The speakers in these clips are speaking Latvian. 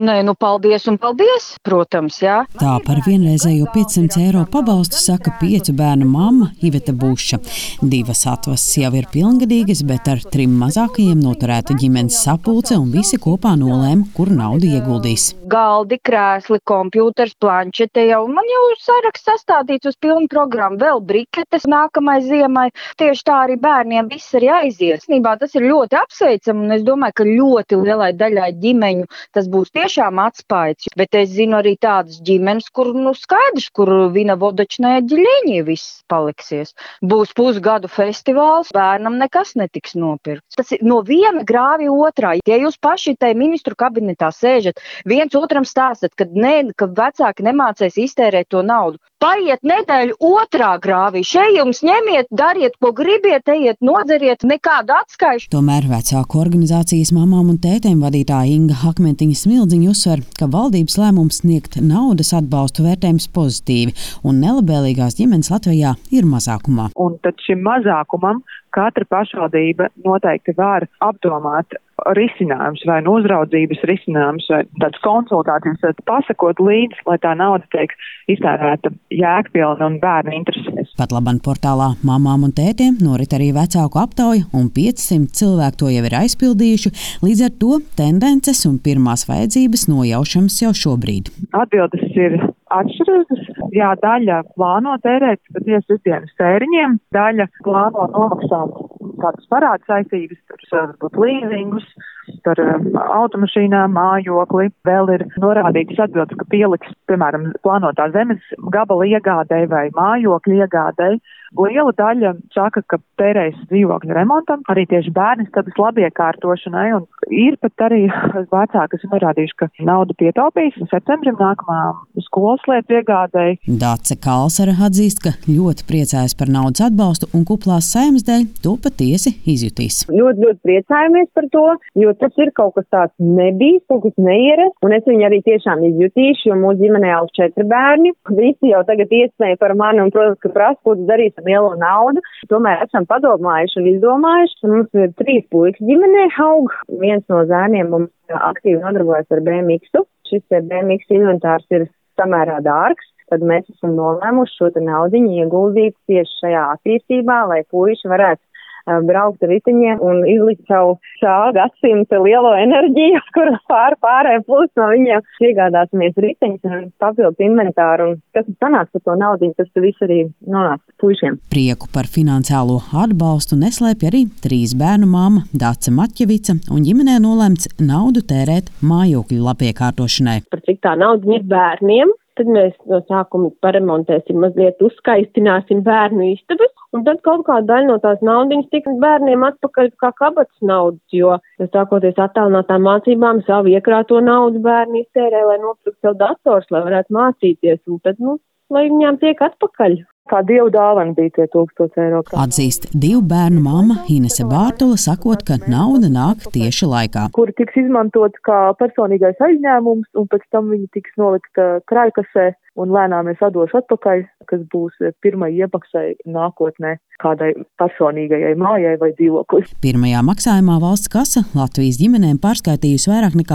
Nē, paldies un paldies, protams, jā. Tā par vienreizējo 500 eiro pabalstu saka 5 bērnu mamma Iveta Buša. 2 atvases jau ir pilngadīgas, bet ar 3 mazākajiem noturēta ģimenes sapulce un visi kopā nolēma, kur naudu ieguldīs. Galdi, krēsli, kompjūters, planšete jau. Man jau saraksts sastādīts uz pilnu programmu, vēl briketes nākamai ziemai. Tieši tā arī bērniem viss arī aizies. Īstenībā tas ir ļoti apsveicami, un es domāju, ka ļoti lielai daļai ģimeņu tas būs tiešām atspaids. Bet es zinu arī tādas ģimenes, kur skaidrs, kur vina vodočnē ģiļiņi viss paliksies. Būs pusgadu festivāls, bērnam nekas netiks nopirkts. Tas ir no viena grāvja otrā. Ja jūs paši tai ministru kabinetā sēžat, viens otram stāstat, ka vecāki nemācēs iztērēt to naudu. Paiet nedēļu otrā grāvī. Šeit jums ņemiet, dariet, ko gribiet, ejiet, nodzeriet, nekādu atskaišu. Tomēr vecāku organizācijas mamām un tētēm vadītāja Inga Akmentiņa Smildziņa uzsver, ka valdības lēmums sniegt naudas atbalstu vērtējums pozitīvi, un nelabvēlīgās ģimenes Latvijā ir mazākumā. Un tad šim mazākumam katra pašvaldība noteikti var apdomāt risinājums vai uzraudzības risinājums vai tāds konsultācijas, pasakot līdzi, lai tā nauda tiek iztērēta jēgpilni un bērnu interesēs. Pat labam portālā Mamām un tētiem norit arī vecāku aptauja, un 500 cilvēku to jau ir aizpildījuši, līdz ar to tendences un pirmās vajadzības nojaušams jau šobrīd. Atbildes ir atšķirīgas. Jā, daļa plāno tērēt patiesi ikdienas tēriņiem, daļa plāno nomaksāt kādas parādu saistības, varbūt līzingus, par automašīnām, mājokli. Vēl ir norādīts atbildes, ka pieliks, piemēram, plānotā zemes gabala iegādei vai mājokļa iegādei. Liela daļa saka, ka tērēs dzīvokļu remontam, arī tieši bērnistabas labiekārtošanai, un ir pat arī vecāki, kas ir norādījuši, ka naudu pietaupīs septembrim nākamā skolas lietu iegādei. Dace Kalsara atzīst, ka ļoti priecājas par naudas atbalstu un kuplās saeimas dēļ to patiesi izjutīs. Ļoti priecājamies par to, jo tas ir kaut kas tāds nebijis, kaut kas neierasts, un es viņu arī tiešām izjutīšu, jo mūsu ģimenē aug 4 bērni. Visi jau tagad iesmēja par mani un, protams, ka prasa, ko tu darīsi ar lielo naudu. Tomēr esam padomājuši un izdomājuši, ka mums ir 3 puikas ģimenē aug. Viens no zēniem mums aktīvi nodarbojas ar BMX-u. Šis BMX inventārs ir samērā dārgs. Tad mēs esam nolēmuši šo naudiņu ieguldīt tieši šajā attīstībā, lai puiši varētu braukt ar riteņiem un izlikt savu šā gadsimta lielo enerģiju, kur pārējā plus no viņiem iegādāsimies riteņus un papildu inventāru. Un kas sanāks par to naudiņu, tas viss arī nonāks puišiem. Prieku par finansiālo atbalstu neslēpj arī 3 bērnu mamma Dace Matjevica, un ģimenē nolēmts naudu tērēt mājokļu labiekārtošanai. Par cik tā nauda ir bērniem, tad mēs no sākuma paremontēsim, mazliet uzskaistināsim bērnu istabas. Un tad kaut kāda daļa no tās naudiņas tiks bērniem atpakaļ kā kabatas naudas, jo sākoties attālinātām mācībām savu iekrāto naudu bērni iztērē, lai nopirktu sev dators, lai varētu mācīties, un tad, lai viņām tiek atpakaļ. Kā dievu dāvana bija tie 1000 eiro. Atzīst 2 bērnu mamma Inese Bārtula, sakot, ka nauda nāk tieši laikā. Kuri tiks izmantot kā personīgais aizņēmums, un pēc tam viņi tiks nolikta krājkasē, un lēnām es atdošu atpakaļ, kas būs pirmai iemaksai nākotnē kādai personīgajai mājai vai dzīvoklim. Pirmajā maksājumā valsts kasa Latvijas ģimenēm pārskaitījusi vairāk nekā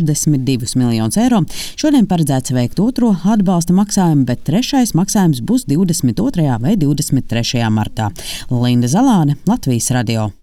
62 miljonus eiro. Šodien paredzēts veikt 2. atbalsta maksājumu, bet 3. maksājums būs 22. vai 23. martā. Linda Zalāne, Latvijas radio.